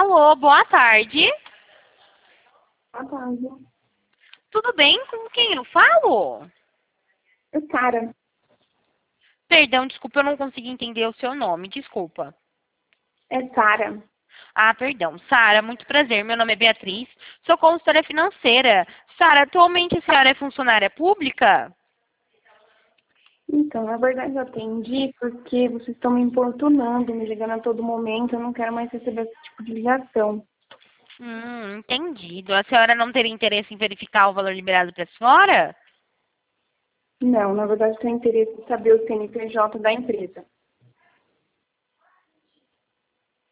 Alô, boa tarde. Boa tarde. Tudo bem? Com quem eu falo? É Sara. Perdão, desculpa, eu não consegui entender o seu nome, desculpa. É Sara. Ah, perdão. Sara, muito prazer. Meu nome é Beatriz, sou consultora financeira. Sara, atualmente a senhora é funcionária pública? Então, na verdade eu atendi porque vocês estão me importunando, me ligando a todo momento. Eu não quero mais receber esse tipo de ligação. Entendido. A senhora não teria interesse em verificar o valor liberado para a senhora? Não, na verdade eu tenho interesse em saber o CNPJ da empresa.